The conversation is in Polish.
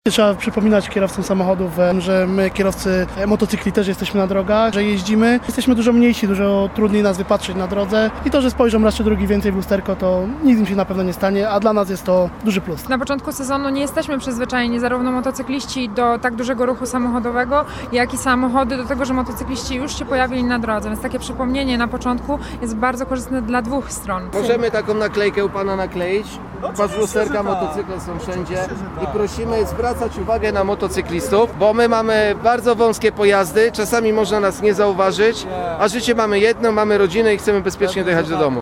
Trzeba przypominać kierowcom samochodów, że my kierowcy motocykli też jesteśmy na drogach, że jeździmy. Jesteśmy dużo mniejsi, dużo trudniej nas wypatrzeć na drodze i to, że spojrzą raz czy drugi więcej w lusterko, to nic im się na pewno nie stanie, a dla nas jest to duży plus. Na początku sezonu nie jesteśmy przyzwyczajeni, zarówno motocykliści do tak dużego ruchu samochodowego, jak i samochody do tego, że motocykliści już się pojawili na drodze, więc takie przypomnienie na początku jest bardzo korzystne dla dwóch stron. Możemy taką naklejkę u Pana nakleić, patrz lusterka, motocykle są wszędzie i prosimy zwracać uwagę na motocyklistów, bo my mamy bardzo wąskie pojazdy, czasami można nas nie zauważyć, a życie mamy jedno, mamy rodzinę i chcemy bezpiecznie dojechać do domu.